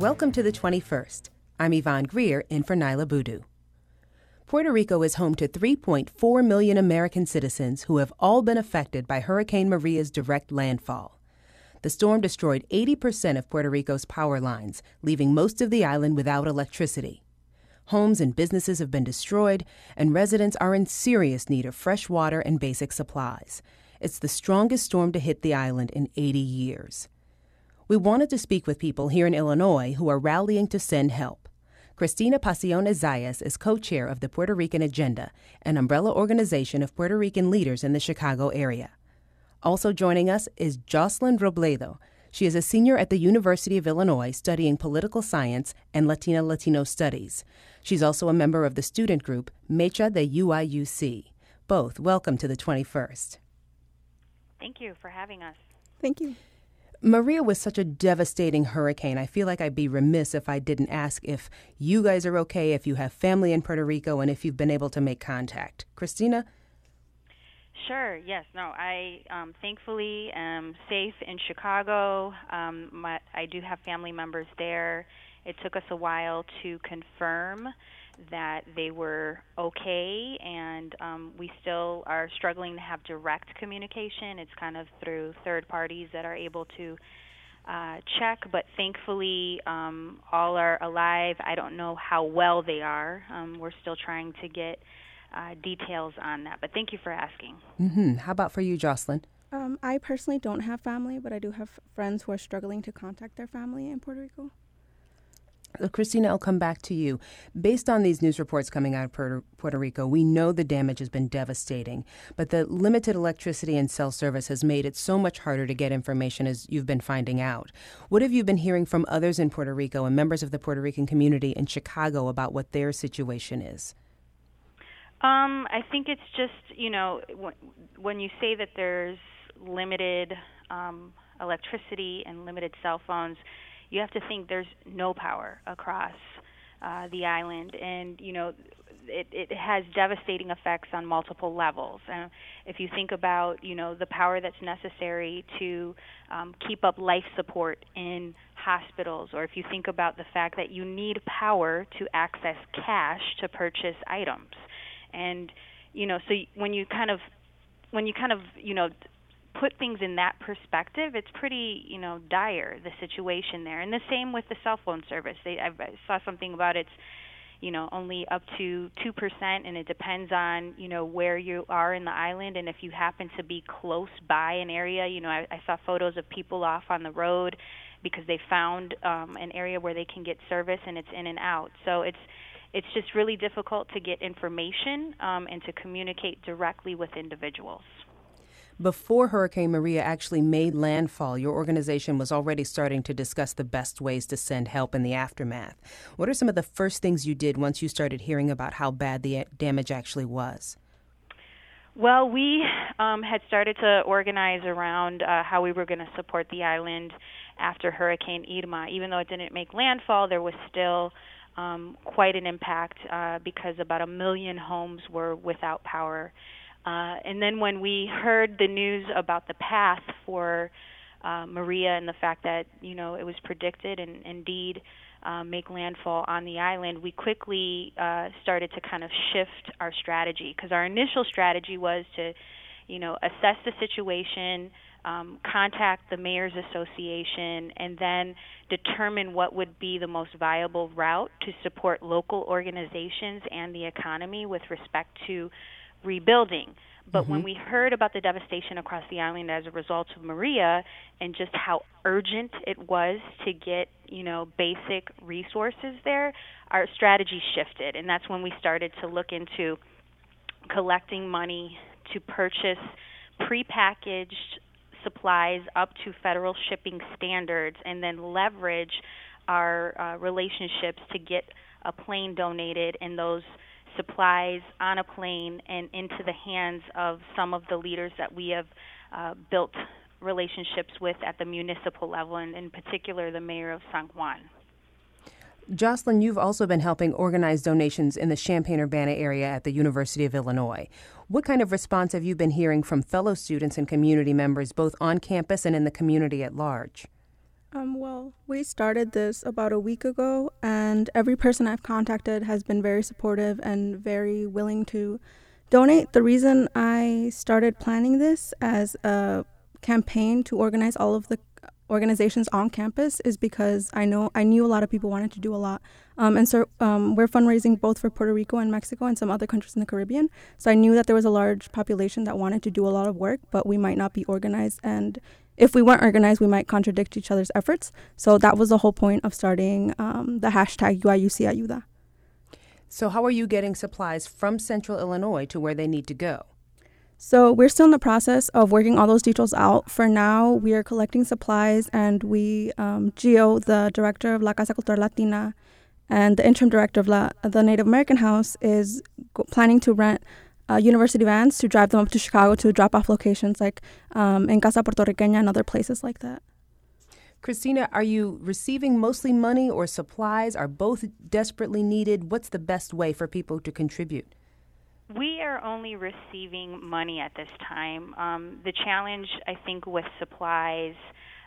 Welcome to the 21st. I'm Yvonne Greer in for Nyla Boodoo. Puerto Rico is home to 3.4 million American citizens who have all been affected by Hurricane Maria's direct landfall. The storm destroyed 80% of Puerto Rico's power lines, leaving most of the island without electricity. Homes and businesses have been destroyed, and residents are in serious need of fresh water and basic supplies. It's the strongest storm to hit the island in 80 years. We wanted to speak with people here in Illinois who are rallying to send help. Cristina Pasiones Zayas is co-chair of the Puerto Rican Agenda, an umbrella organization of Puerto Rican leaders in the Chicago area. Also joining us is Jocelyn Robledo. She is a senior at the University of Illinois studying political science and Latino studies. She's also a member of the student group Mecha de UIUC. Both welcome to the 21st. Thank you for having us. Thank you. Maria was such a devastating hurricane. I feel like I'd be remiss if I didn't ask if you guys are okay, if you have family in Puerto Rico, and if you've been able to make contact. Cristina? Sure, yes. No, I thankfully am safe in Chicago. I do have family members there. It took us a while to confirm that they were okay, and we still are struggling to have direct communication. It's kind of through third parties that are able to check, but thankfully all are alive. I don't know how well they are. We're still trying to get details on that, but thank you for asking. How about for you, Jocelyn? I personally don't have family, but I do have friends who are struggling to contact their family in Puerto Rico. Cristina, I'll come back to you. Based on these news reports coming out of Puerto Rico, we know the damage has been devastating, but the limited electricity and cell service has made it so much harder to get information, as you've been finding out. What have you been hearing from others in Puerto Rico and members of the Puerto Rican community in Chicago about what their situation is? I think it's just, when you say that there's limited electricity and limited cell phones, you have to think there's no power across the island, and it has devastating effects on multiple levels. If you think about the power that's necessary to keep up life support in hospitals, or if you think about the fact that you need power to access cash to purchase items, and so when you kind of put things in that perspective, it's pretty, dire, the situation there. And the same with the cell phone service. I saw something about it's, only up to 2%, and it depends on, where you are in the island. And if you happen to be close by an area, I saw photos of people off on the road because they found an area where they can get service, and it's in and out. So it's just really difficult to get information and to communicate directly with individuals. Before Hurricane Maria actually made landfall, your organization was already starting to discuss the best ways to send help in the aftermath. What are some of the first things you did once you started hearing about how bad the damage actually was? Well, we had started to organize around how we were going to support the island after Hurricane Irma. Even though it didn't make landfall, there was still quite an impact because about 1 million homes were without power. And then when we heard the news about the path for Maria and the fact that, it was predicted and indeed make landfall on the island, we quickly started to kind of shift our strategy, because our initial strategy was to, assess the situation, contact the Mayor's Association, and then determine what would be the most viable route to support local organizations and the economy with respect to rebuilding. But when we heard about the devastation across the island as a result of Maria and just how urgent it was to get, basic resources there, our strategy shifted. And that's when we started to look into collecting money to purchase prepackaged supplies up to federal shipping standards, and then leverage our relationships to get a plane donated and those supplies on a plane and into the hands of some of the leaders that we have built relationships with at the municipal level, and in particular the mayor of San Juan. Jocelyn, you've also been helping organize donations in the Champaign-Urbana area at the University of Illinois. What kind of response have you been hearing from fellow students and community members, both on campus and in the community at large? Well, we started this about a week ago, and every person I've contacted has been very supportive and very willing to donate. The reason I started planning this as a campaign to organize all of the organizations on campus is because I knew a lot of people wanted to do a lot. And so we're fundraising both for Puerto Rico and Mexico and some other countries in the Caribbean. So I knew that there was a large population that wanted to do a lot of work, but we might not be organized. And if we weren't organized, we might contradict each other's efforts. So that was the whole point of starting the hashtag UIUC Ayuda. So how are you getting supplies from Central Illinois to where they need to go? So we're still in the process of working all those details out. For now, we are collecting supplies, and Gio, the director of La Casa Cultural Latina, and the interim director of the Native American House is planning to rent university vans to drive them up to Chicago to drop off locations like in Casa Puertorriqueña and other places like that. Christina, are you receiving mostly money or supplies? Are both desperately needed? What's the best way for people to contribute? We are only receiving money at this time. The challenge, I think, with supplies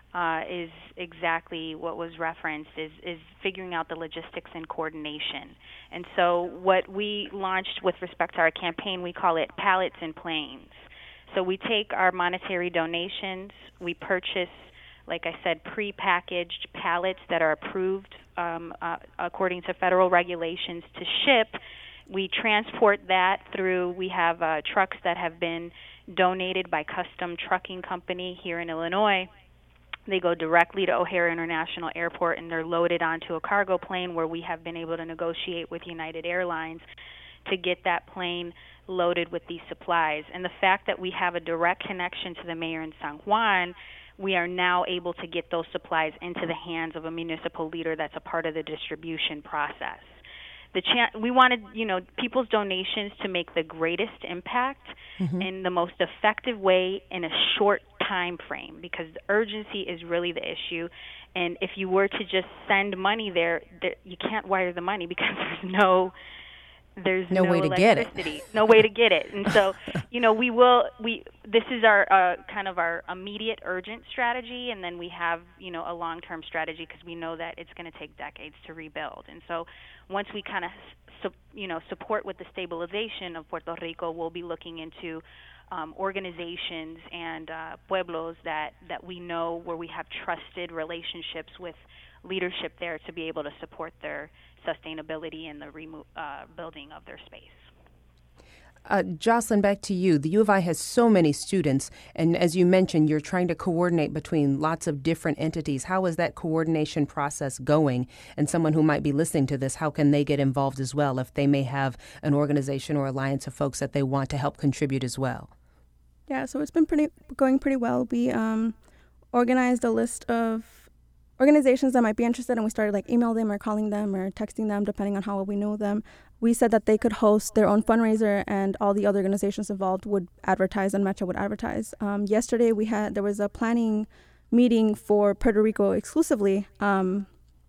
is exactly what was referenced, is figuring out the logistics and coordination. And so what we launched with respect to our campaign, we call it Pallets and Planes. So we take our monetary donations, we purchase, like I said, pre-packaged pallets that are approved according to federal regulations to ship. We transport that through, we have trucks that have been donated by Custom Trucking Company here in Illinois. They go directly to O'Hare International Airport, and they're loaded onto a cargo plane where we have been able to negotiate with United Airlines to get that plane loaded with these supplies. And the fact that we have a direct connection to the mayor in San Juan, we are now able to get those supplies into the hands of a municipal leader that's a part of the distribution process. We wanted, people's donations to make the greatest impact in the most effective way in a short time frame, because the urgency is really the issue. And if you were to just send money there, you can't wire the money because there's no way to get it. No way to get it. And so, this is our kind of our immediate urgent strategy, and then we have, a long-term strategy because we know that it's going to take decades to rebuild. And so once we kind of, support with the stabilization of Puerto Rico, we'll be looking into organizations and pueblos that we know where we have trusted relationships with leadership there to be able to support their sustainability and the building of their space. Jocelyn, back to you. The U of I has so many students, and as you mentioned, you're trying to coordinate between lots of different entities. How is that coordination process going? And someone who might be listening to this, how can they get involved as well if they may have an organization or alliance of folks that they want to help contribute as well? Yeah, so it's been going pretty well. We organized a list of organizations that might be interested, and we started email them or calling them or texting them depending on how well we know them. We said that they could host their own fundraiser, and all the other organizations involved would advertise and Metro would advertise. Yesterday there was a planning meeting for Puerto Rico exclusively, and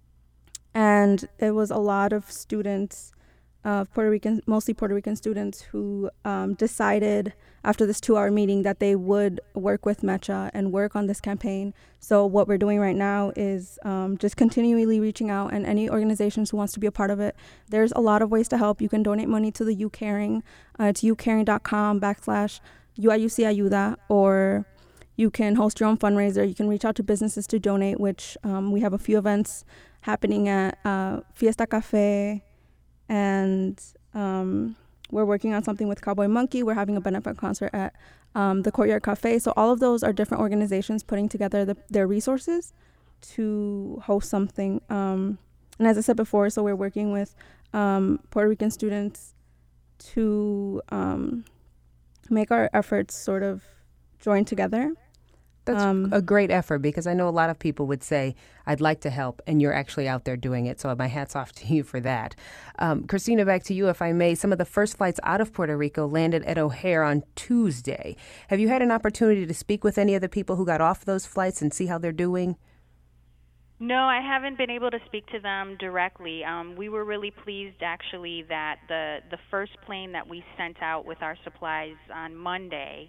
it was a lot of students, mostly Puerto Rican students, who decided after this 2-hour meeting that they would work with Mecha and work on this campaign. So what we're doing right now is just continually reaching out, and any organizations who wants to be a part of it. There's a lot of ways to help. You can donate money to the UCaring. It's ucaring.com/UIUC Ayuda, or you can host your own fundraiser. You can reach out to businesses to donate, which we have a few events happening at Fiesta Cafe, and we're working on something with Cowboy Monkey. We're having a benefit concert at the Courtyard Cafe. So all of those are different organizations putting together their resources to host something. And as I said before, so we're working with Puerto Rican students to make our efforts sort of join together. That's a great effort, because I know a lot of people would say, I'd like to help, and you're actually out there doing it. So my hat's off to you for that. Christina, back to you, if I may. Some of the first flights out of Puerto Rico landed at O'Hare on Tuesday. Have you had an opportunity to speak with any of the people who got off those flights and see how they're doing? No, I haven't been able to speak to them directly. We were really pleased, actually, that the first plane that we sent out with our supplies on Monday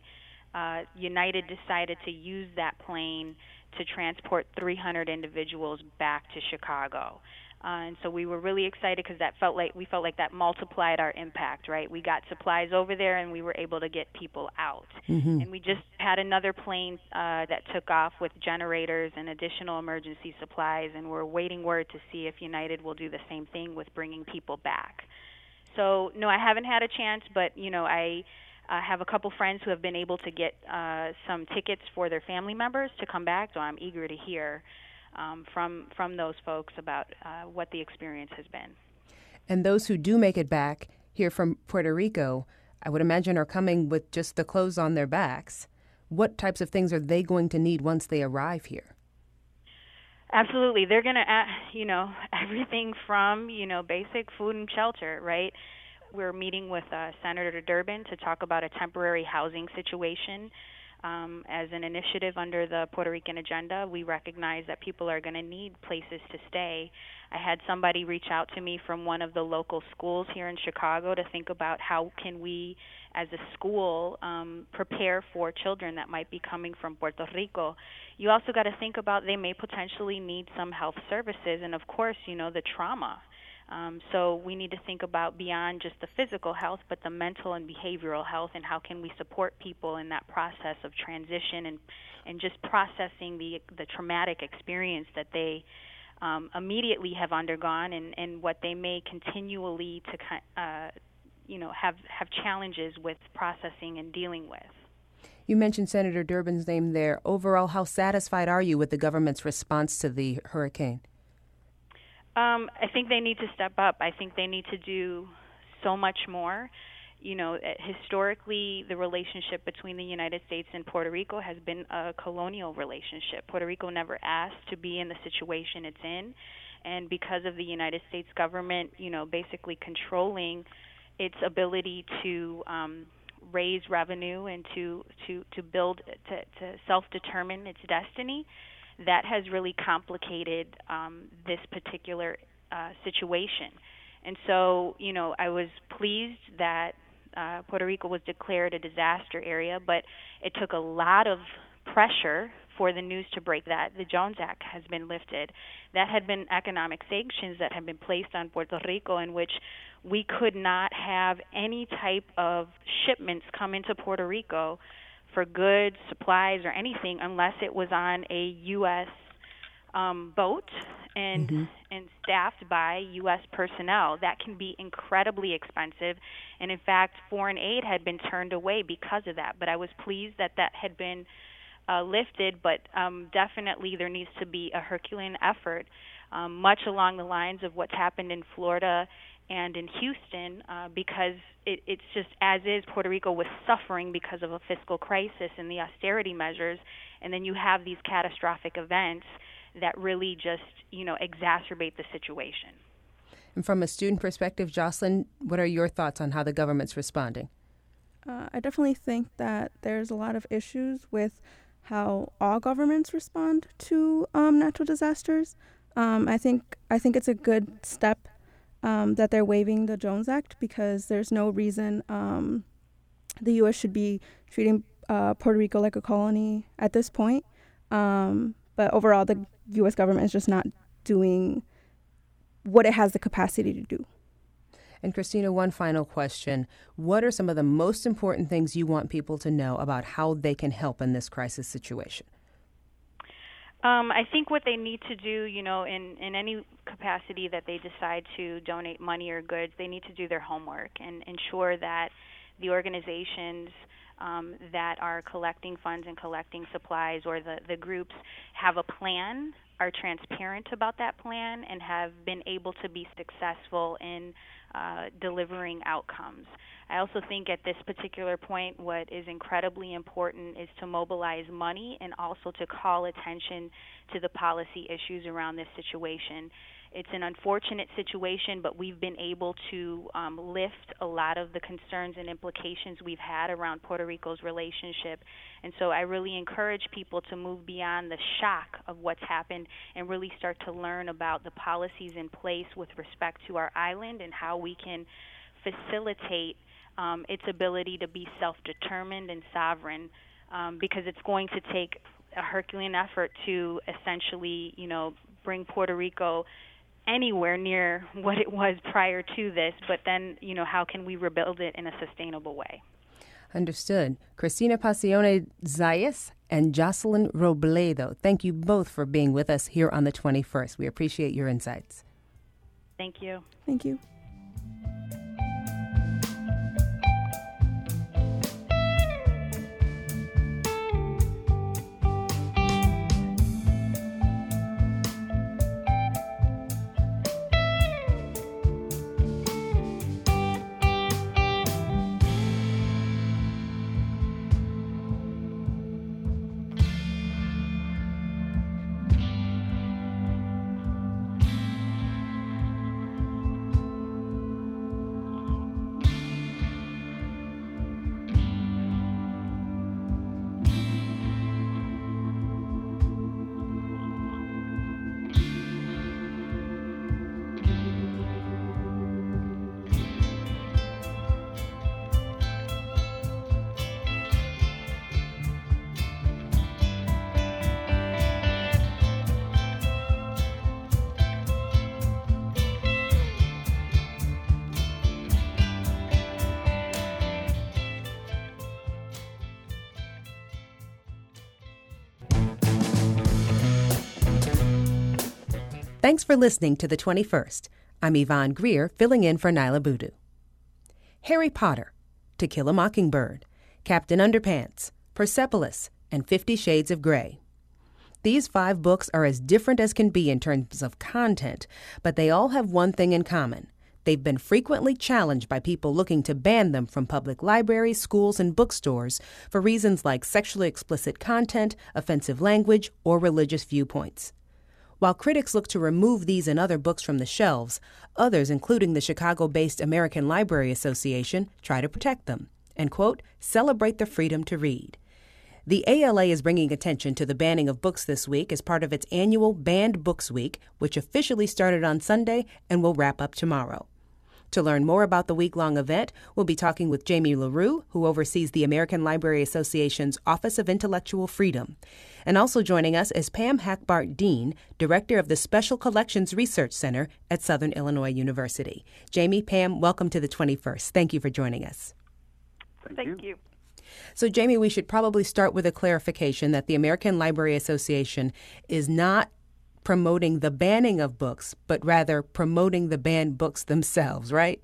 United decided to use that plane to transport 300 individuals back to Chicago. And so we were really excited because we felt like that multiplied our impact, right? We got supplies over there and we were able to get people out. Mm-hmm. And we just had another plane that took off with generators and additional emergency supplies, and we're waiting word to see if United will do the same thing with bringing people back. So, no, I haven't had a chance, but, I have a couple friends who have been able to get some tickets for their family members to come back, so I'm eager to hear from those folks about what the experience has been. And those who do make it back here from Puerto Rico, I would imagine, are coming with just the clothes on their backs. What types of things are they going to need once they arrive here? Absolutely. They're going to, everything from, basic food and shelter, right? We're meeting with Senator Durbin to talk about a temporary housing situation. As an initiative under the Puerto Rican agenda, we recognize that people are going to need places to stay. I had somebody reach out to me from one of the local schools here in Chicago to think about how can we, as a school, prepare for children that might be coming from Puerto Rico. You also got to think about they may potentially need some health services, and of course, the trauma. So we need to think about beyond just the physical health, but the mental and behavioral health, and how can we support people in that process of transition and just processing the traumatic experience that they immediately have undergone, and what they may continually to have challenges with processing and dealing with. You mentioned Senator Durbin's name there. Overall, how satisfied are you with the government's response to the hurricane? I think they need to step up. I think they need to do so much more. Historically, the relationship between the United States and Puerto Rico has been a colonial relationship. Puerto Rico never asked to be in the situation it's in, and because of the United States government, basically controlling its ability to raise revenue and to build, to self-determine its destiny, that has really complicated this particular situation. And so, I was pleased that Puerto Rico was declared a disaster area, but it took a lot of pressure for the news to break that the Jones Act has been lifted. That had been economic sanctions that had been placed on Puerto Rico, in which we could not have any type of shipments come into Puerto Rico for goods, supplies, or anything unless it was on a U.S. Boat and staffed by U.S. personnel. That can be incredibly expensive, and in fact, foreign aid had been turned away because of that. But I was pleased that had been lifted, but definitely there needs to be a Herculean effort, much along the lines of what's happened in Florida and in Houston, because it's just as is. Puerto Rico was suffering because of a fiscal crisis and the austerity measures, and then you have these catastrophic events that really just, exacerbate the situation. And from a student perspective, Jocelyn, what are your thoughts on how the government's responding? I definitely think that there's a lot of issues with how all governments respond to natural disasters. I think it's a good step that they're waiving the Jones Act, because there's no reason the U.S. should be treating Puerto Rico like a colony at this point. But overall, the U.S. government is just not doing what it has the capacity to do. And Christina, one final question. What are some of the most important things you want people to know about how they can help in this crisis situation? I think what they need to do, in any capacity that they decide to donate money or goods, they need to do their homework and ensure that the organizations that are collecting funds and collecting supplies, or the groups, have a plan, are transparent about that plan, and have been able to be successful in delivering outcomes. I also think at this particular point, what is incredibly important is to mobilize money and also to call attention to the policy issues around this situation. It's an unfortunate situation, but we've been able to lift a lot of the concerns and implications we've had around Puerto Rico's relationship. And so I really encourage people to move beyond the shock of what's happened and really start to learn about the policies in place with respect to our island and how we can facilitate its ability to be self-determined and sovereign because it's going to take a Herculean effort to essentially, bring Puerto Rico anywhere near what it was prior to this, but then, how can we rebuild it in a sustainable way? Understood. Cristina Pacione Zayas and Jocelyn Robledo, thank you both for being with us here on the 21st. We appreciate your insights. Thank you. Thank you. Thanks for listening to the 21st. I'm Yvonne Greer, filling in for Nyla Boodoo. Harry Potter, To Kill a Mockingbird, Captain Underpants, Persepolis, and 50 Shades of Grey. These 5 books are as different as can be in terms of content, but they all have one thing in common. They've been frequently challenged by people looking to ban them from public libraries, schools, and bookstores for reasons like sexually explicit content, offensive language, or religious viewpoints. While critics look to remove these and other books from the shelves, others, including the Chicago-based American Library Association, try to protect them and, quote, celebrate the freedom to read. The ALA is bringing attention to the banning of books this week as part of its annual Banned Books Week, which officially started on Sunday and will wrap up tomorrow. To learn more about the week-long event, we'll be talking with Jamie LaRue, who oversees the American Library Association's Office of Intellectual Freedom. And also joining us is Pam Hackbart Dean, Director of the Special Collections Research Center at Southern Illinois University. Jamie, Pam, welcome to the 21st. Thank you for joining us. Thank you. So, Jamie, we should probably start with a clarification that the American Library Association is not promoting the banning of books, but rather promoting the banned books themselves, right?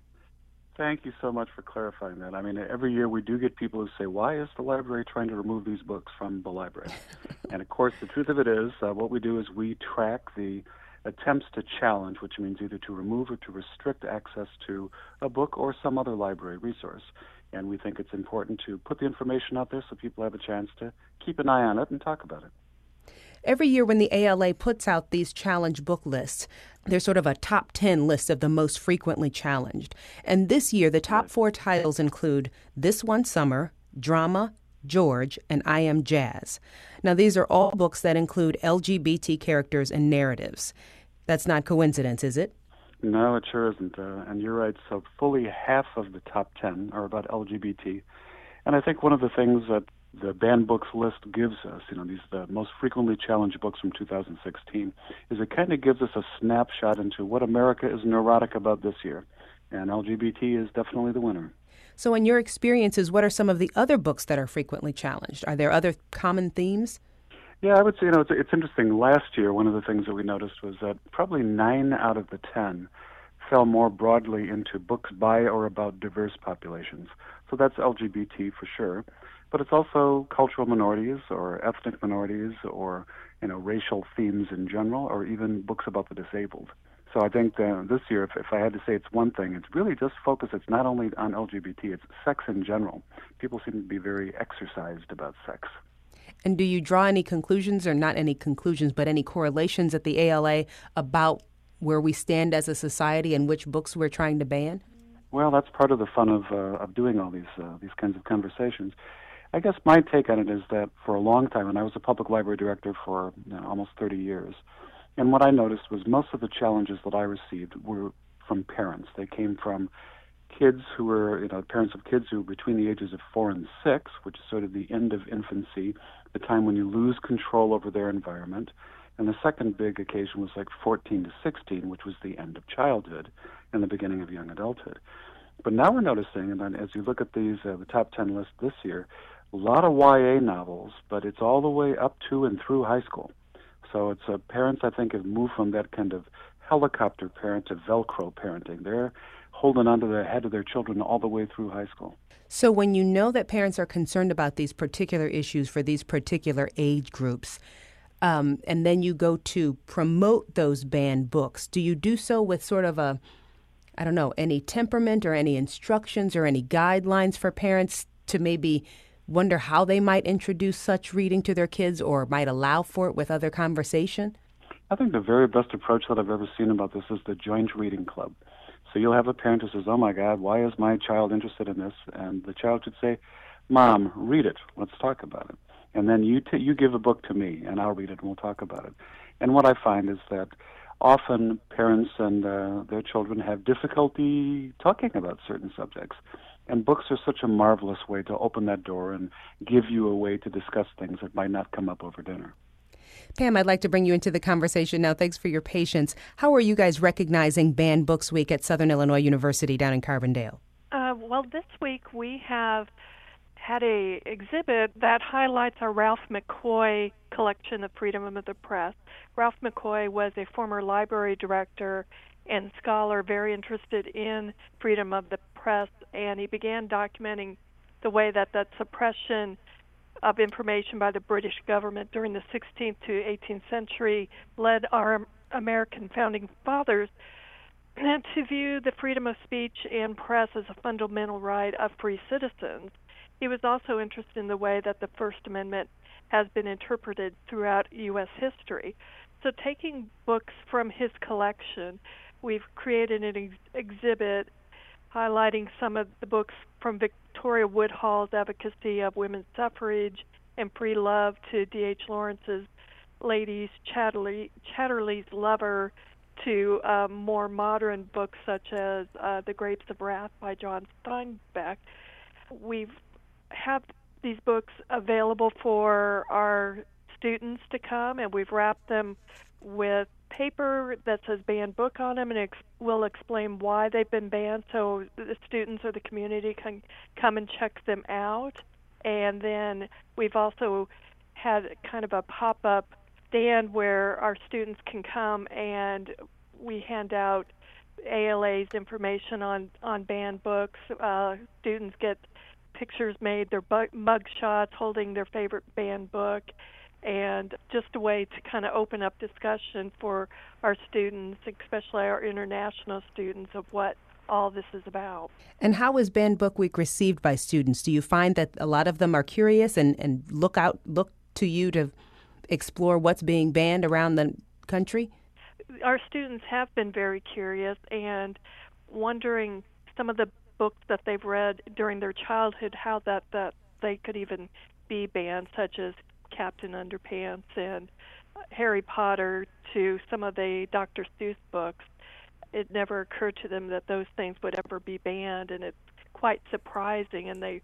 Thank you so much for clarifying that. I mean, every year we do get people who say, why is the library trying to remove these books from the library? And of course, the truth of it is, what we do is we track the attempts to challenge, which means either to remove or to restrict access to a book or some other library resource. And we think it's important to put the information out there so people have a chance to keep an eye on it and talk about it. Every year when the ALA puts out these challenge book lists, there's sort of a top 10 list of the most frequently challenged. And this year, the top 4 titles include This One Summer, Drama, George, and I Am Jazz. Now, these are all books that include LGBT characters and narratives. That's not coincidence, is it? No, it sure isn't. And you're right. So fully half of the top 10 are about LGBT. And I think one of the things that the banned books list gives us, these the most frequently challenged books from 2016, is it kind of gives us a snapshot into what America is neurotic about this year. And LGBT is definitely the winner. So in your experiences, what are some of the other books that are frequently challenged? Are there other common themes? Yeah, I would say, it's interesting. Last year, one of the things that we noticed was that probably 9 out of the 10 fell more broadly into books by or about diverse populations. So that's LGBT for sure. But it's also cultural minorities or ethnic minorities or, racial themes in general, or even books about the disabled. So I think this year, if I had to say it's one thing, it's really just focus. It's not only on LGBT, it's sex in general. People seem to be very exercised about sex. And do you draw any conclusions, or not any conclusions, but any correlations at the ALA about where we stand as a society and which books we're trying to ban? Well, that's part of the fun of doing all these kinds of conversations. I guess my take on it is that for a long time, and I was a public library director for almost 30 years, and what I noticed was most of the challenges that I received were from parents. They came from kids who were, parents of kids who were between the ages of 4 and 6, which is sort of the end of infancy, the time when you lose control over their environment. And the second big occasion was like 14 to 16, which was the end of childhood and the beginning of young adulthood. But now we're noticing, and then as you look at these, the top 10 list this year, a lot of YA novels, but it's all the way up to and through high school. So it's parents, I think, have moved from that kind of helicopter parent to Velcro parenting. They're holding onto the head of their children all the way through high school. So when you know that parents are concerned about these particular issues for these particular age groups, and then you go to promote those banned books, do you do so with sort of any temperament or any instructions or any guidelines for parents to maybe wonder how they might introduce such reading to their kids or might allow for it with other conversation? I think the very best approach that I've ever seen about this is the joint reading club. So you'll have a parent who says, oh my God, why is my child interested in this? And the child should say, Mom, read it. Let's talk about it. And then you give a book to me, and I'll read it, and we'll talk about it. And what I find is that often parents and their children have difficulty talking about certain subjects. And books are such a marvelous way to open that door and give you a way to discuss things that might not come up over dinner. Pam, I'd like to bring you into the conversation now. Thanks for your patience. How are you guys recognizing Banned Books Week at Southern Illinois University down in Carbondale? Well, this week we have had a exhibit that highlights our Ralph McCoy collection of Freedom of the Press. Ralph McCoy was a former library director and scholar very interested in freedom of the press, and he began documenting the way that suppression of information by the British government during the 16th to 18th century led our American founding fathers to view the freedom of speech and press as a fundamental right of free citizens. He was also interested in the way that the First Amendment has been interpreted throughout U.S. history. So taking books from his collection, we've created an exhibit highlighting some of the books from Victoria Woodhull's advocacy of women's suffrage and free love to D.H. Lawrence's Ladies Chatterley's Lover to more modern books such as The Grapes of Wrath by John Steinbeck. We have these books available for our students to come, and we've wrapped them with paper that says banned book on them, and we'll explain why they've been banned so the students or the community can come and check them out. And then we've also had kind of a pop-up stand where our students can come and we hand out ALA's information on banned books. Students get pictures made, their mug shots holding their favorite banned book, and just a way to kind of open up discussion for our students, especially our international students, of what all this is about. And how is Banned Book Week received by students? Do you find that a lot of them are curious and look to you to explore what's being banned around the country? Our students have been very curious and wondering some of the books that they've read during their childhood, how that they could even be banned, such as Captain Underpants and Harry Potter, to some of the Dr. Seuss books. It never occurred to them that those things would ever be banned, and it's quite surprising. And they,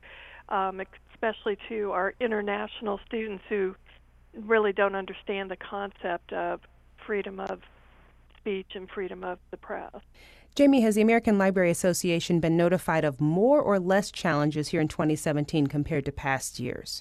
especially to our international students who really don't understand the concept of freedom of speech and freedom of the press. Jamie, has the American Library Association been notified of more or less challenges here in 2017 compared to past years?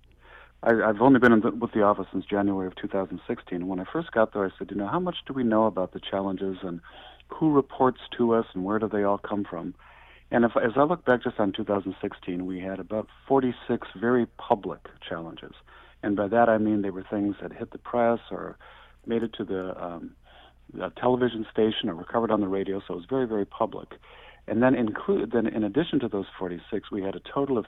I've only been with the office since January of 2016. When I first got there, I said, how much do we know about the challenges and who reports to us and where do they all come from? And as I look back just on 2016, we had about 46 very public challenges. And by that I mean they were things that hit the press or made it to the television station or were covered on the radio, so it was very, very public. And then in addition to those 46, we had a total of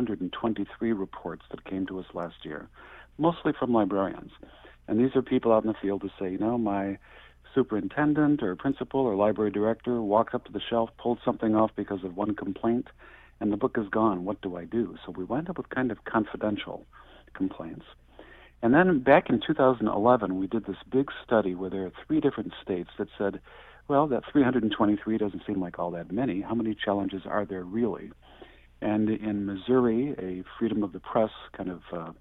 323 reports that came to us last year, mostly from librarians. And these are people out in the field who say, my superintendent or principal or library director walked up to the shelf, pulled something off because of one complaint, and the book is gone. What do I do? So we wind up with kind of confidential complaints. And then back in 2011, we did this big study where there are 3 different states that said, well, that 323 doesn't seem like all that many. How many challenges are there really? And in Missouri, a freedom of the press kind of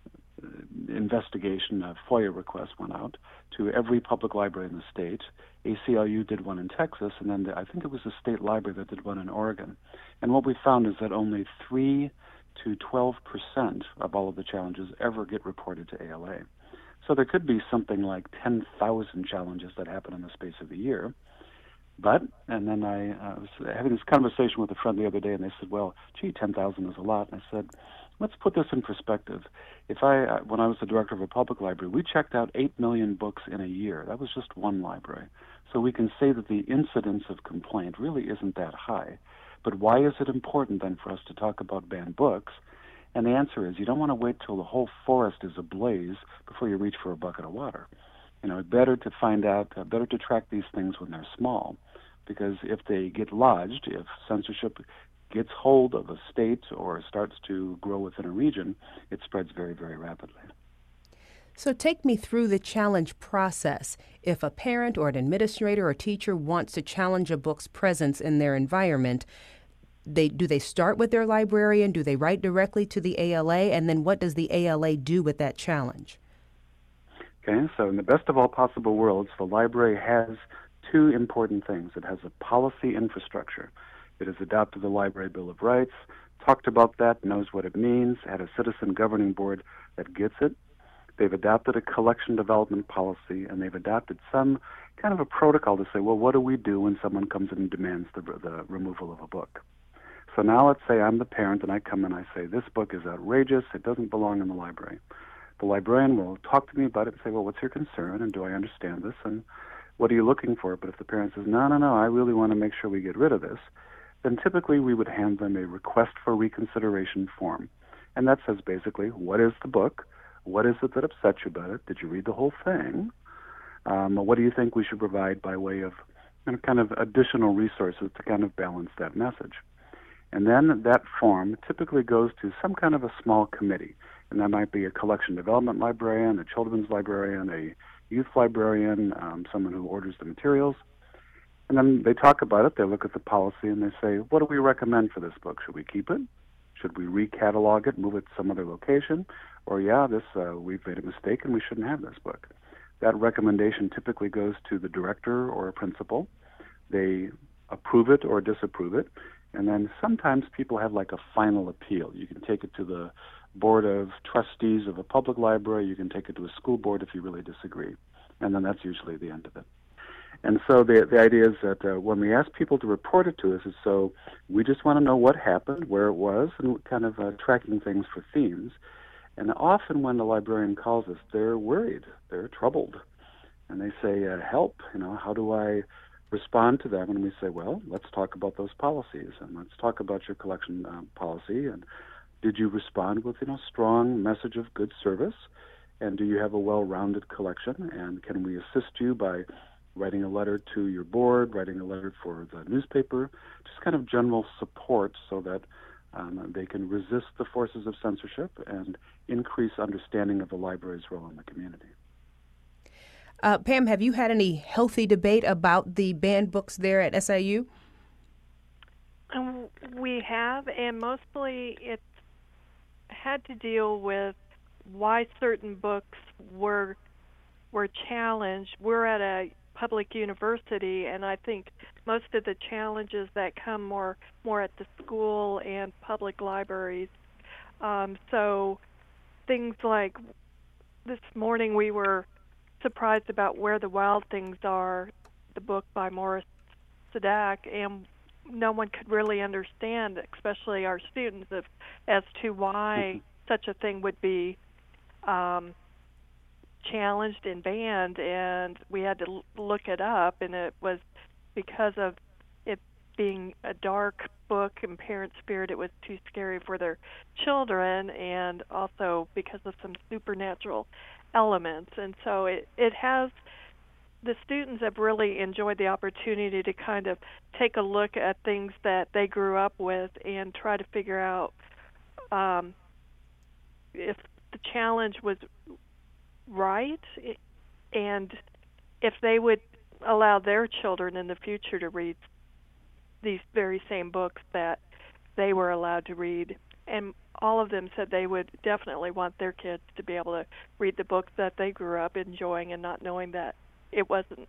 investigation, a FOIA request went out to every public library in the state. ACLU did one in Texas, and then I think it was the state library that did one in Oregon. And what we found is that only 3 to 12% of all of the challenges ever get reported to ALA. So there could be something like 10,000 challenges that happen in the space of a year. But, and then I was having this conversation with a friend the other day, and they said, well, gee, 10,000 is a lot. And I said, let's put this in perspective. When I was the director of a public library, we checked out 8 million books in a year. That was just one library. So we can say that the incidence of complaint really isn't that high. But why is it important then for us to talk about banned books? And the answer is you don't want to wait till the whole forest is ablaze before you reach for a bucket of water. Better to find out, better to track these things when they're small, because if they get lodged, if censorship gets hold of a state or starts to grow within a region, it spreads very, very rapidly. So take me through the challenge process. If a parent or an administrator or teacher wants to challenge a book's presence in their environment, do they start with their librarian? Do they write directly to the ALA? And then what does the ALA do with that challenge? Okay, so in the best of all possible worlds, the library has two important things. It has a policy infrastructure. It has adopted the Library Bill of Rights, talked about that, knows what it means, had a citizen governing board that gets it. They've adopted a collection development policy, and they've adopted some kind of a protocol to say, well, what do we do when someone comes in and demands the removal of a book? So now let's say I'm the parent, and I come and I say, this book is outrageous, it doesn't belong in the library. The librarian will talk to me about it and say, well, what's your concern, and do I understand this, and what are you looking for? But if the parent says, no, I really want to make sure we get rid of this, then typically we would hand them a request for reconsideration form. And that says basically, what is the book? What is it that upset you about it? Did you read the whole thing? What do you think we should provide by way of kind of additional resources to kind of balance that message? And then that form typically goes to some kind of a small committee. And that might be a collection development librarian, a children's librarian, a youth librarian, someone who orders the materials. And then they talk about it, they look at the policy, and they say, what do we recommend for this book? Should we keep it? Should we recatalog it, move it to some other location? Or, we've made a mistake and we shouldn't have this book. That recommendation typically goes to the director or a principal. They approve it or disapprove it. And then sometimes people have like a final appeal. You can take it to the board of trustees of a public library. You can take it to a school board if you really disagree. And then that's usually the end of it. And so the idea is that when we ask people to report it to us, is so we just want to know what happened, where it was, and kind of tracking things for themes. And often when the librarian calls us, they're worried, they're troubled. And they say, help, how do I respond to them? And we say, well, let's talk about those policies, and let's talk about your collection policy. And did you respond with, strong message of good service? And do you have a well-rounded collection? And can we assist you by writing a letter to your board, writing a letter for the newspaper, just kind of general support so that they can resist the forces of censorship and increase understanding of the library's role in the community. Pam, have you had any healthy debate about the banned books there at SIU? We have, and mostly it's had to deal with why certain books were challenged. We're at a public university, and I think most of the challenges that come more at the school and public libraries. So things like this morning we were surprised about Where the Wild Things Are, the book by Morris Sadak, and no one could really understand, especially our students, as to why such a thing would be challenged and banned, and we had to look it up, and it was because of it being a dark book and parents feared it was too scary for their children, and also because of some supernatural elements. And so it has, the students have really enjoyed the opportunity to kind of take a look at things that they grew up with and try to figure out if the challenge was right, and if they would allow their children in the future to read these very same books that they were allowed to read. And all of them said they would definitely want their kids to be able to read the books that they grew up enjoying and not knowing that it wasn't,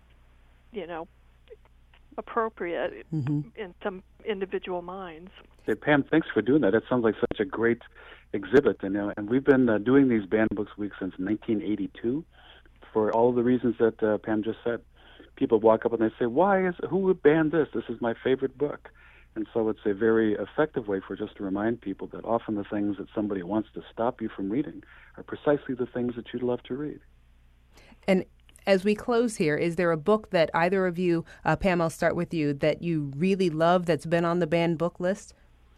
appropriate in some individual minds. Hey, Pam, thanks for doing that. That sounds like such a great exhibit. And we've been doing these Banned Books Week since 1982 for all of the reasons that Pam just said. People walk up and they say, who would ban this? This is my favorite book. And so it's a very effective way for just to remind people that often the things that somebody wants to stop you from reading are precisely the things that you'd love to read. And as we close here, is there a book that either of you, Pam, I'll start with you, that you really love that's been on the banned book list?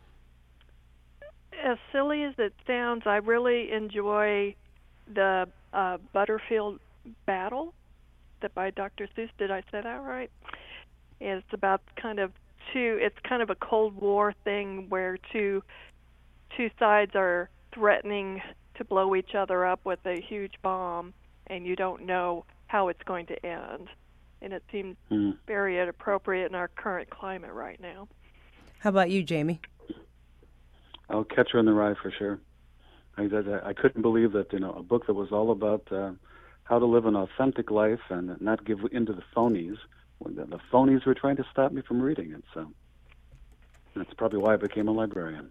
As silly as it sounds, I really enjoy the Butterfield Battle that by Dr. Seuss. Did I say that right? It's about it's kind of a Cold War thing where two sides are threatening to blow each other up with a huge bomb, and you don't know how it's going to end. And it seems very inappropriate in our current climate right now. How about you, Jamie? Oh, Catcher in the Rye for sure. I couldn't believe that, a book that was all about how to live an authentic life and not give into the phonies. The phonies were trying to stop me from reading it, so that's probably why I became a librarian.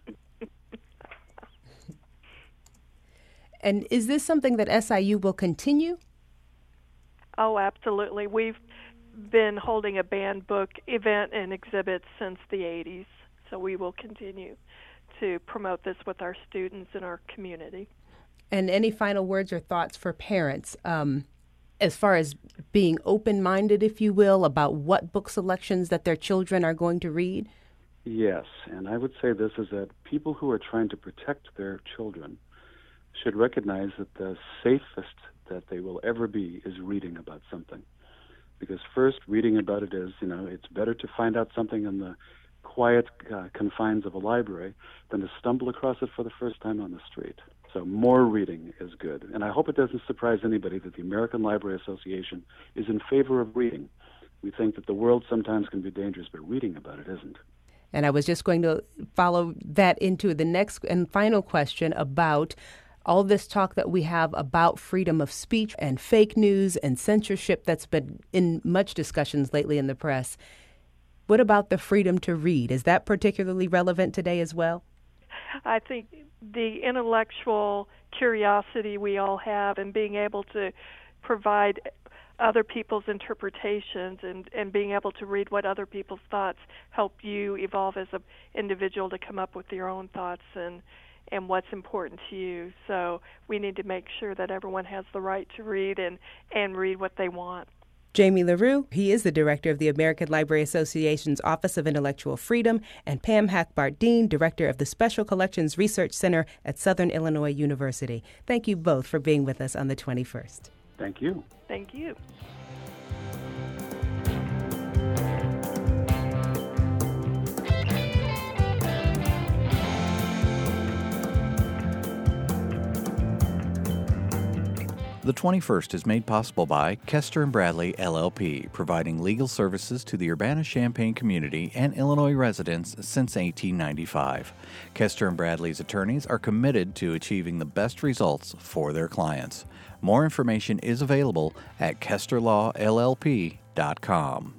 And is this something that SIU will continue? Oh, absolutely. We've been holding a banned book event and exhibit since the 80s, so we will continue to promote this with our students in our community. And any final words or thoughts for parents as far as being open-minded, if you will, about what book selections that their children are going to read? Yes, and I would say this is that people who are trying to protect their children should recognize that the safest that they will ever be is reading about something. Because first, reading about it is, it's better to find out something in the quiet confines of a library than to stumble across it for the first time on the street. So more reading is good. And I hope it doesn't surprise anybody that the American Library Association is in favor of reading. We think that the world sometimes can be dangerous, but reading about it isn't. And I was just going to follow that into the next and final question about all this talk that we have about freedom of speech and fake news and censorship that's been in much discussions lately in the press. What about the freedom to read? Is that particularly relevant today as well? I think the intellectual curiosity we all have and being able to provide other people's interpretations and being able to read what other people's thoughts help you evolve as an individual to come up with your own thoughts and what's important to you. So we need to make sure that everyone has the right to read and read what they want. Jamie LaRue, he is the director of the American Library Association's Office of Intellectual Freedom, and Pam Hackbart-Dean, director of the Special Collections Research Center at Southern Illinois University. Thank you both for being with us on the 21st. Thank you. Thank you. The 21st is made possible by Kester & Bradley, LLP, providing legal services to the Urbana-Champaign community and Illinois residents since 1895. Kester & Bradley's attorneys are committed to achieving the best results for their clients. More information is available at kesterlawllp.com.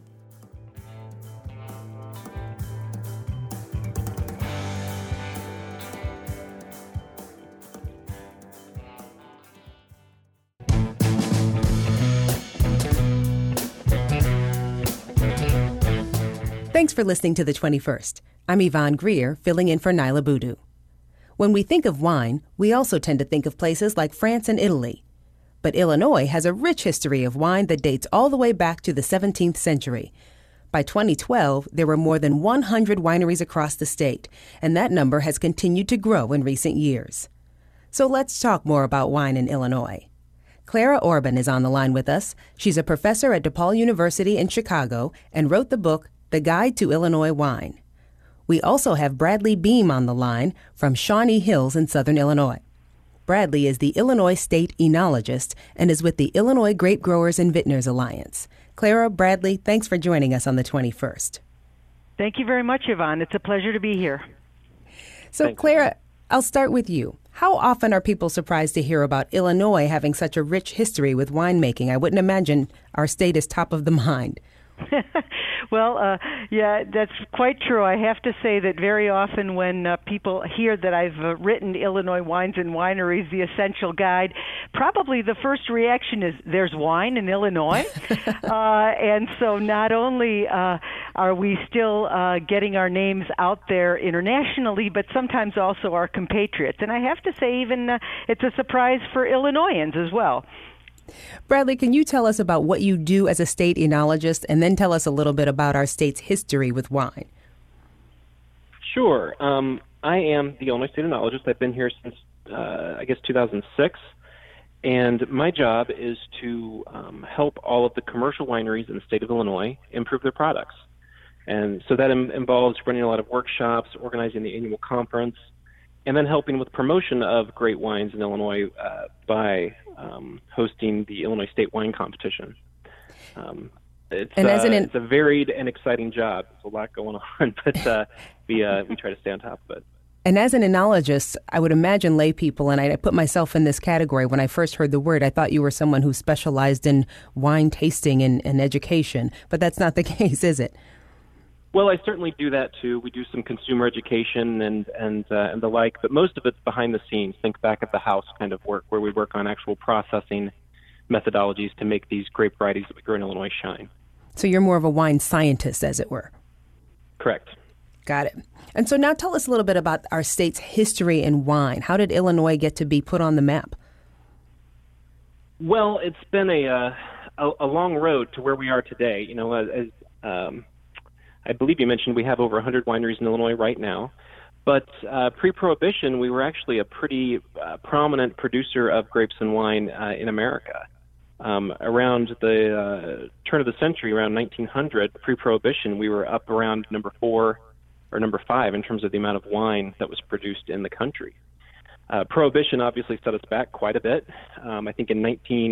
Thanks for listening to The 21st. I'm Yvonne Greer, filling in for Nyla Boodoo. When we think of wine, we also tend to think of places like France and Italy. But Illinois has a rich history of wine that dates all the way back to the 17th century. By 2012, there were more than 100 wineries across the state, and that number has continued to grow in recent years. So let's talk more about wine in Illinois. Clara Orban is on the line with us. She's a professor at DePaul University in Chicago and wrote the book The Guide to Illinois Wine. We also have Bradley Beam on the line from Shawnee Hills in southern Illinois. Bradley is the Illinois State Enologist and is with the Illinois Grape Growers and Vintners Alliance. Clara, Bradley, thanks for joining us on the 21st. Thank you very much, Yvonne. It's a pleasure to be here. So, Thanks. Clara, I'll start with you. How often are people surprised to hear about Illinois having such a rich history with winemaking? I wouldn't imagine our state is top of the mind. Well, yeah, that's quite true. I have to say that very often when people hear that I've written Illinois Wines and Wineries, the Essential Guide, probably the first reaction is, there's wine in Illinois? And so not only are we still getting our names out there internationally, but sometimes also our compatriots. And I have to say, even it's a surprise for Illinoisans as well. Bradley, can you tell us about what you do as a state enologist, and then tell us a little bit about our state's history with wine? Sure. I am the Illinois State Enologist. I've been here since, 2006. And my job is to help all of the commercial wineries in the state of Illinois improve their products. And so that involves running a lot of workshops, organizing the annual conference, and then helping with promotion of great wines in Illinois by hosting the Illinois State Wine Competition. It's a varied and exciting job. There's a lot going on, but we try to stay on top of it. And as an enologist, I would imagine lay people, and I put myself in this category. When I first heard the word, I thought you were someone who specialized in wine tasting and education, but that's not the case, is it? Well, I certainly do that too. We do some consumer education and the like, but most of it's behind the scenes, think back of the house kind of work, where we work on actual processing methodologies to make these grape varieties that we grow in Illinois shine. So you're more of a wine scientist, as it were. Correct. Got it. And so now tell us a little bit about our state's history in wine. How did Illinois get to be put on the map? Well, it's been a long road to where we are today. You know, as I believe you mentioned, we have over 100 wineries in Illinois right now. But pre-Prohibition, we were actually a pretty prominent producer of grapes and wine in America. Around the turn of the century, around 1900, pre-Prohibition, we were up around number 4 or number 5 in terms of the amount of wine that was produced in the country. Prohibition obviously set us back quite a bit. I think in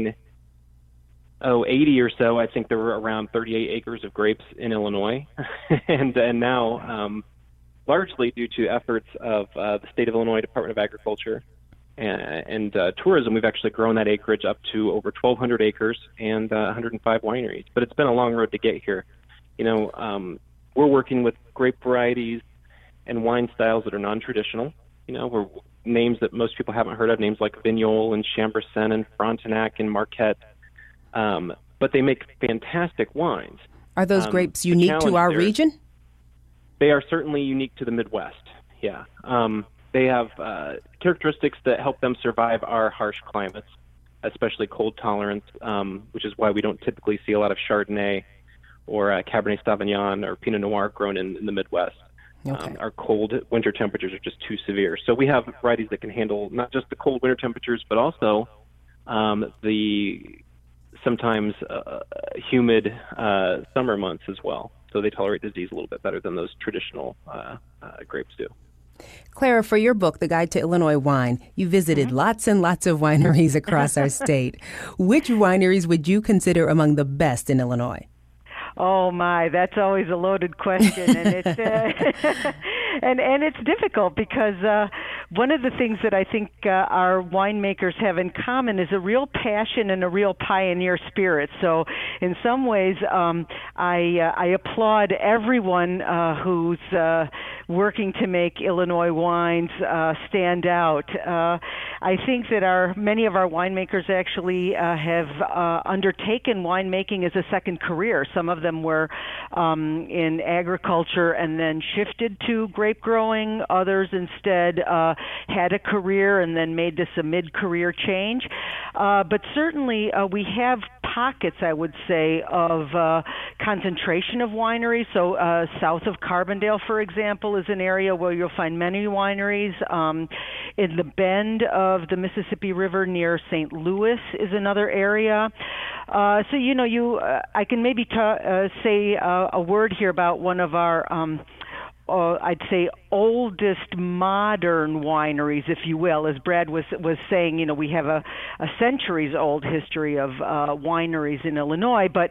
1980 or so, I think there were around 38 acres of grapes in Illinois. and now, largely due to efforts of the State of Illinois Department of Agriculture and tourism, we've actually grown that acreage up to over 1,200 acres and 105 wineries. But it's been a long road to get here. You know, we're working with grape varieties and wine styles that are non-traditional. You know, we're names that most people haven't heard of, names like Vignoles and Chambourcin and Frontenac and Marquette. But they make fantastic wines. Are those grapes unique to our region? They are certainly unique to the Midwest, yeah. They have characteristics that help them survive our harsh climates, especially cold tolerance, which is why we don't typically see a lot of Chardonnay or Cabernet Sauvignon or Pinot Noir grown in the Midwest. Okay. Our cold winter temperatures are just too severe. So we have varieties that can handle not just the cold winter temperatures, but also the sometimes humid summer months as well. So they tolerate disease a little bit better than those traditional grapes do. Clara, for your book, The Guide to Illinois Wine, you visited lots and lots of wineries across our state. Which wineries would you consider among the best in Illinois? Oh my, that's always a loaded question, and it's and it's difficult because one of the things that I think our winemakers have in common is a real passion and a real pioneer spirit. So, in some ways, I applaud everyone who's working to make Illinois wines stand out. I think that many of our winemakers actually have undertaken winemaking as a second career. Some of them were in agriculture and then shifted to grape growing. Others instead had a career and then made this a mid-career change. But certainly we have pockets, I would say, of concentration of wineries. So south of Carbondale, for example, is an area where you'll find many wineries. In the bend of the Mississippi River near St. Louis is another area. So, you know, I can maybe say a word here about one of our I'd say, oldest modern wineries, if you will. As Brad was saying, we have a centuries-old history of wineries in Illinois, but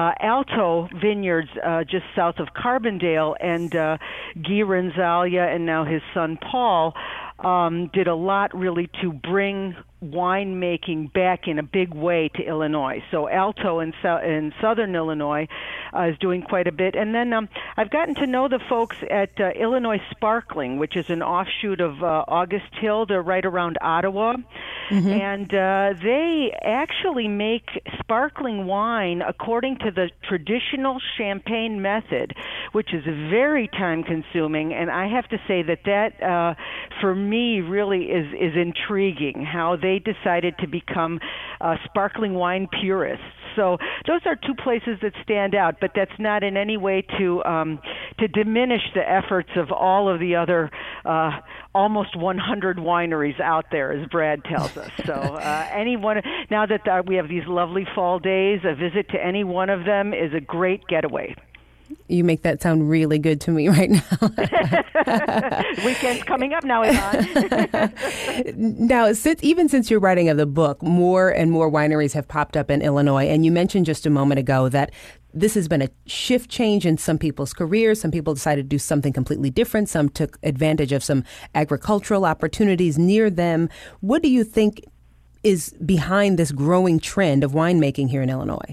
Alto Vineyards, just south of Carbondale, and Guy Renzalia and now his son Paul did a lot really to bring winemaking back in a big way to Illinois. So Alto in southern Illinois is doing quite a bit. And then I've gotten to know the folks at Illinois Sparkling, which is an offshoot of August Hill. They're right around Ottawa. Mm-hmm. And they actually make sparkling wine according to the traditional champagne method, which is very time-consuming. And I have to say that for me, really is intriguing, how they decided to become sparkling wine purists. So those are two places that stand out, but that's not in any way to diminish the efforts of all of the other almost 100 wineries out there, as Brad tells us. So anyone, now that we have these lovely fall days, a visit to any one of them is a great getaway. You make that sound really good to me right now. Weekend's coming up now, Yvonne. Now, since you're writing of the book, more and more wineries have popped up in Illinois. And you mentioned just a moment ago that this has been a shift change in some people's careers. Some people decided to do something completely different. Some took advantage of some agricultural opportunities near them. What do you think is behind this growing trend of winemaking here in Illinois?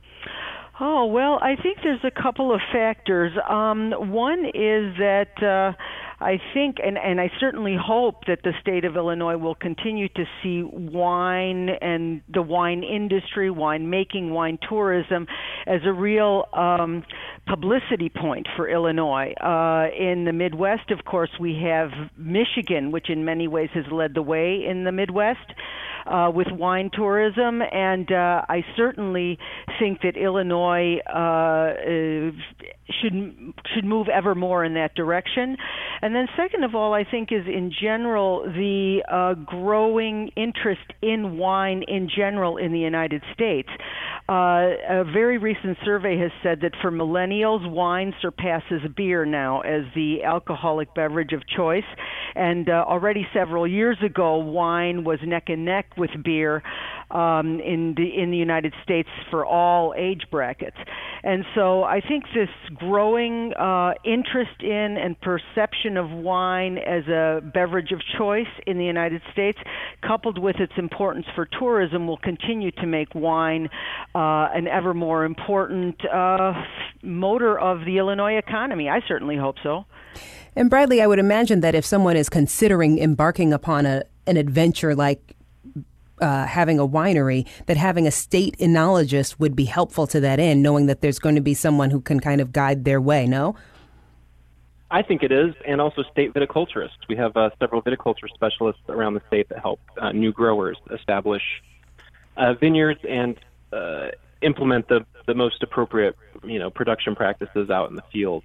Oh, well, I think there's a couple of factors. One is that I think, and I certainly hope that the state of Illinois will continue to see wine and the wine industry, winemaking, wine tourism as a real publicity point for Illinois. In the Midwest, of course, we have Michigan, which in many ways has led the way in the Midwest with wine tourism, and I certainly think that Illinois should move ever more in that direction. And then second of all, I think is in general the growing interest in wine in general in the United States. A very recent survey has said that for millennials, wine surpasses beer now as the alcoholic beverage of choice. And already several years ago, wine was neck and neck with beer in the United States for all age brackets. And so I think this growing interest in and perception of wine as a beverage of choice in the United States, coupled with its importance for tourism, will continue to make wine an ever more important motor of the Illinois economy. I certainly hope so. And Bradley, I would imagine that if someone is considering embarking upon an adventure like having a winery, that having a state enologist would be helpful to that end, knowing that there's going to be someone who can kind of guide their way, no? I think it is, and also state viticulturists. We have several viticulture specialists around the state that help new growers establish vineyards and implement the most appropriate, production practices out in the field.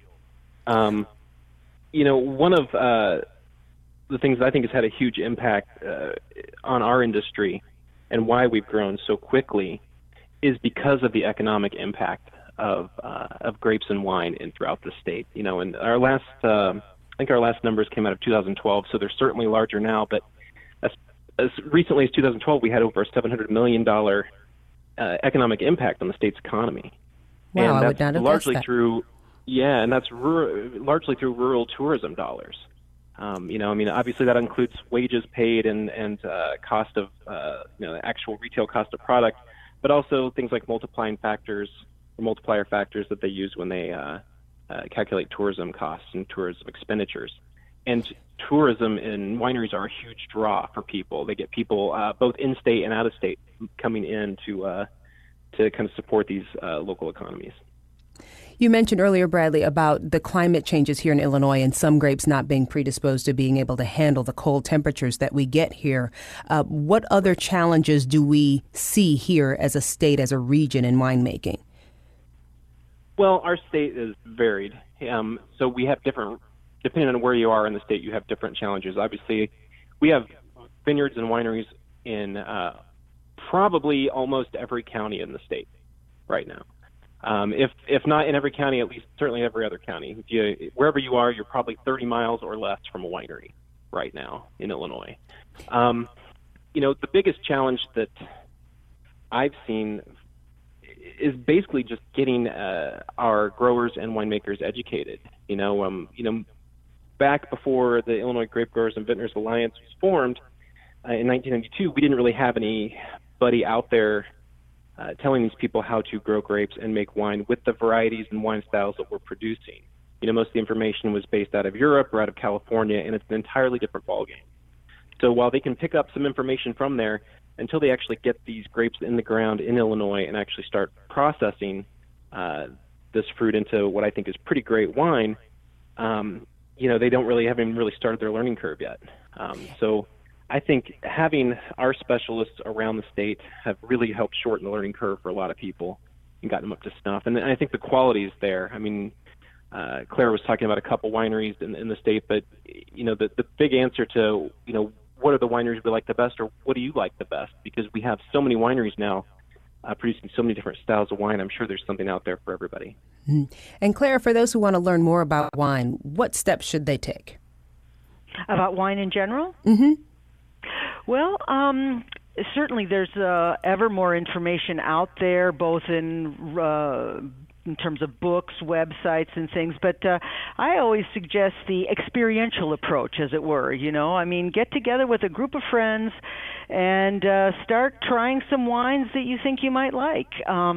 One of the things I think has had a huge impact on our industry and why we've grown so quickly is because of the economic impact of grapes and wine in throughout the state. And our last, I think our last numbers came out of 2012, so they're certainly larger now. But as recently as 2012, we had over a $700 million economic impact on the state's economy. Wow, and I would not have largely guessed that. through, and that's largely through rural tourism dollars. Obviously that includes wages paid and cost of, actual retail cost of product, but also things like multiplier factors that they use when they calculate tourism costs and tourism expenditures. And tourism and wineries are a huge draw for people. They get people both in-state and out-of-state coming in to kind of support these local economies. You mentioned earlier, Bradley, about the climate changes here in Illinois and some grapes not being predisposed to being able to handle the cold temperatures that we get here. What other challenges do we see here as a state, as a region in winemaking? Well, our state is varied. So we have different, depending on where you are in the state, you have different challenges. Obviously, we have vineyards and wineries in probably almost every county in the state right now. If not in every county, at least certainly every other county. Wherever you are, you're probably 30 miles or less from a winery right now in Illinois. The biggest challenge that I've seen is basically just getting our growers and winemakers educated. Back before the Illinois Grape Growers and Vintners Alliance was formed in 1992, we didn't really have anybody out there telling these people how to grow grapes and make wine with the varieties and wine styles that we're producing. Most of the information was based out of Europe or out of California, and it's an entirely different ballgame. So while they can pick up some information from there, until they actually get these grapes in the ground in Illinois and actually start processing this fruit into what I think is pretty great wine, they haven't really started their learning curve yet. So I think having our specialists around the state have really helped shorten the learning curve for a lot of people and gotten them up to snuff. And I think the quality is there. I mean, Claire was talking about a couple wineries in the state, but the big answer to what are the wineries we like the best, or what do you like the best? Because we have so many wineries now producing so many different styles of wine. I'm sure there's something out there for everybody. Mm. And Claire, for those who want to learn more about wine, what steps should they take? About wine in general? Mm-hmm. Well, certainly there's ever more information out there, both in terms of books, websites, and things. But I always suggest the experiential approach, as it were. Get together with a group of friends and start trying some wines that you think you might like.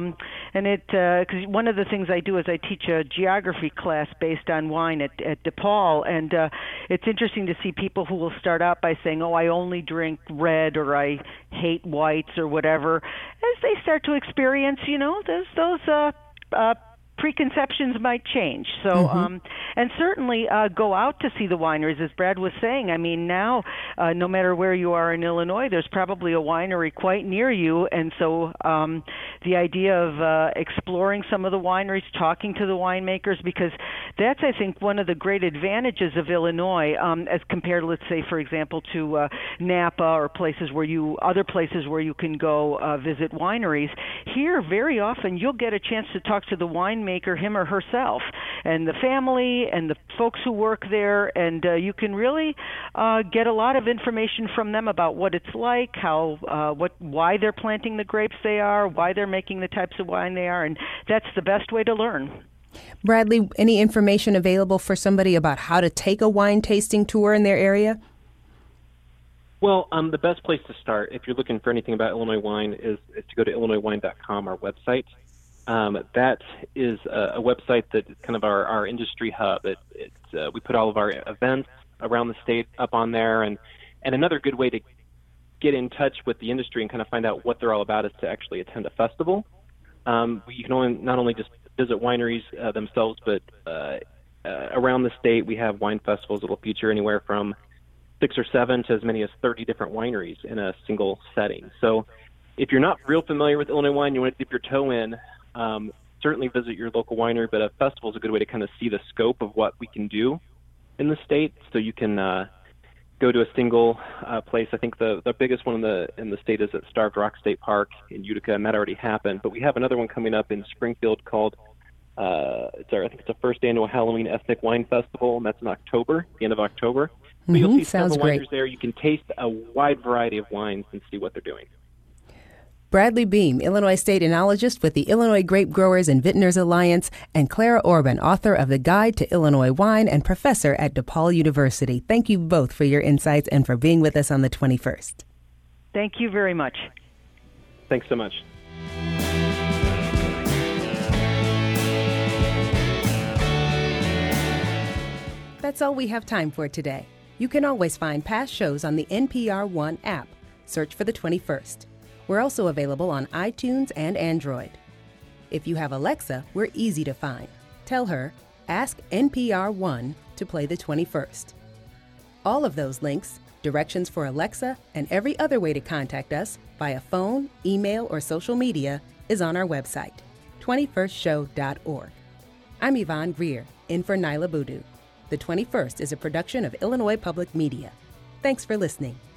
Because one of the things I do is I teach a geography class based on wine at DePaul, and it's interesting to see people who will start out by saying, "Oh, I only drink red," or "I hate whites," or whatever. As they start to experience, those preconceptions might change. So, and certainly go out to see the wineries, as Brad was saying. I mean, now, no matter where you are in Illinois, there's probably a winery quite near you. And so the idea of exploring some of the wineries, talking to the winemakers, because that's, I think, one of the great advantages of Illinois as compared, let's say, for example, to Napa or other places where you can go visit wineries. Here, very often, you'll get a chance to talk to the winemaker, him or herself, and the family and the folks who work there, and you can really get a lot of information from them about what it's like, why they're planting the grapes they are, why they're making the types of wine they are, and that's the best way to learn. Bradley, any information available for somebody about how to take a wine tasting tour in their area? Well, the best place to start, if you're looking for anything about Illinois wine, is to go to IllinoisWine.com, our website. That is a website that is kind of our industry hub. We put all of our events around the state up on there, and another good way to get in touch with the industry and kind of find out what they're all about is to actually attend a festival. You can not only just visit wineries themselves, but around the state we have wine festivals that will feature anywhere from 6 or 7 to as many as 30 different wineries in a single setting. So if you're not real familiar with Illinois wine, you want to dip your toe in, certainly visit your local winery, but a festival is a good way to kind of see the scope of what we can do in the state. So you can go to a single place. I think the biggest one in the state is at Starved Rock State Park in Utica, and that already happened. But we have another one coming up in Springfield called I think it's the first annual Halloween Ethnic Wine Festival, and that's in October, the end of October. But you'll see several wineries there. You can taste a wide variety of wines and see what they're doing. Bradley Beam, Illinois State Enologist with the Illinois Grape Growers and Vintners Alliance, and Clara Orban, author of The Guide to Illinois Wine and professor at DePaul University. Thank you both for your insights and for being with us on the 21st. Thank you very much. Thanks so much. That's all we have time for today. You can always find past shows on the NPR One app. Search for the 21st. We're also available on iTunes and Android. If you have Alexa, we're easy to find. Tell her, ask NPR One to play the 21st. All of those links, directions for Alexa, and every other way to contact us via phone, email, or social media is on our website, 21stshow.org. I'm Yvonne Greer, in for Nyla Boodoo. The 21st is a production of Illinois Public Media. Thanks for listening.